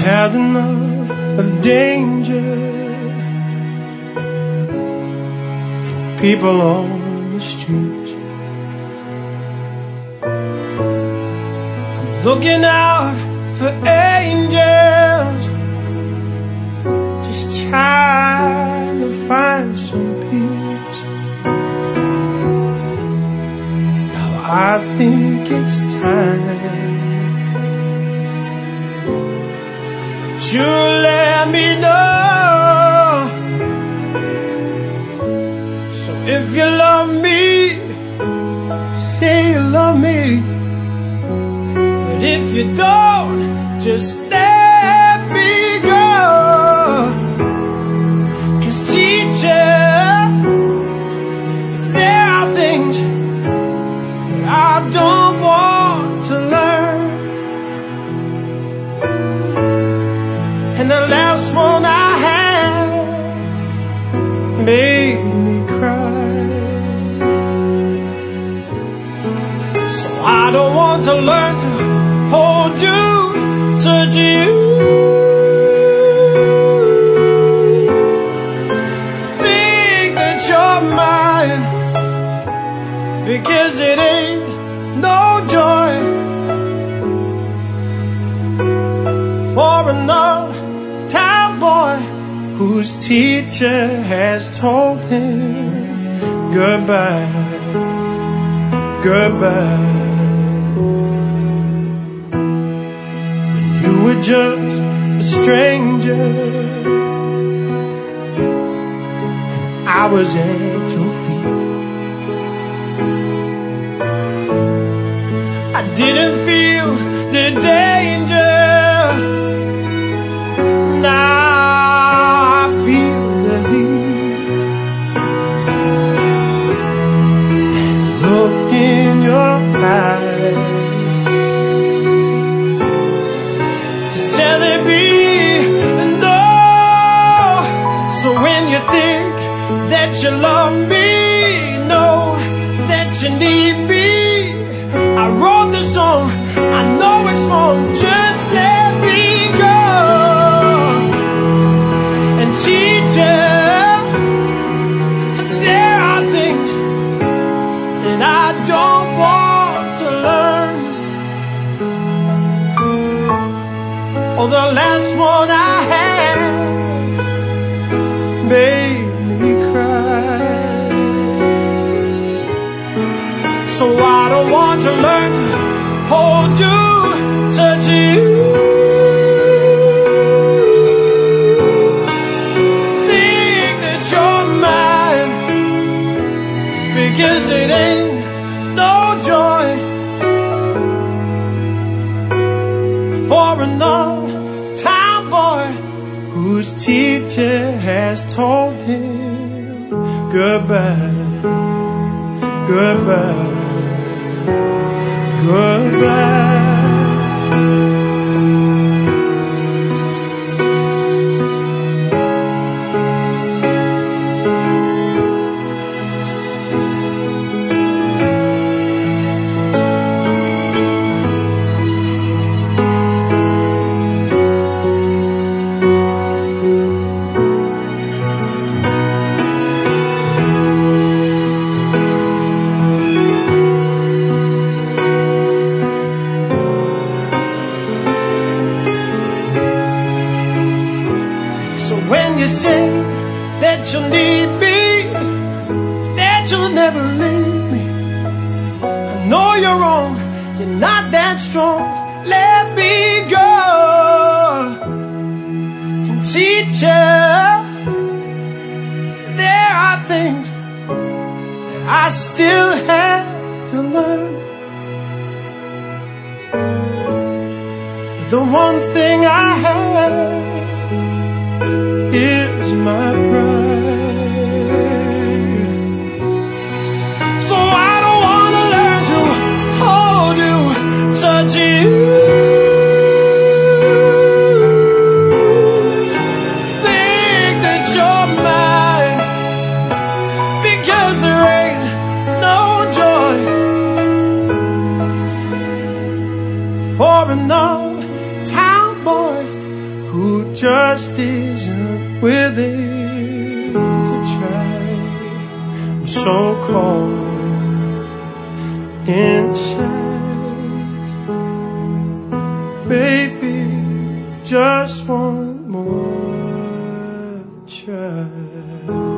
had enough of danger and people on the street. I'm looking out for angels, just trying to find some peace. Now I think it's time you let me know. So if you love me, say you love me. But if you don't, just let me go. 'Cause teacher, there are things that I don't want to learn. And the last one I had made me cry. So I don't want to learn to hold you, touch you. Think that you're mine, because it ain't no joy for another boy whose teacher has told him goodbye, goodbye. When you were just a stranger and I was at your feet, I didn't feel the danger. Now eyes telling me no. So when you think that you love me, know that you need me. I wrote the song, I know it's wrong, just let me go. And teacher, there are things that I don't want to learn. Oh, the last one I had made me cry. So I don't want to learn to hold you, touch you. Think that you're mine, because it ain't no joy for another town boy whose teacher has told him goodbye, goodbye, goodbye. When you say that you'll need me, that you'll never leave me, I know you're wrong, you're not that strong. Let me go. And teacher, there are things that I still have to learn. But the one thing I have is my pride. So I don't want to learn to hold you, touch you. Think that you're mine, because there ain't no joy for another town boy just isn't willing to try. I'm so cold inside. Baby, just one more try.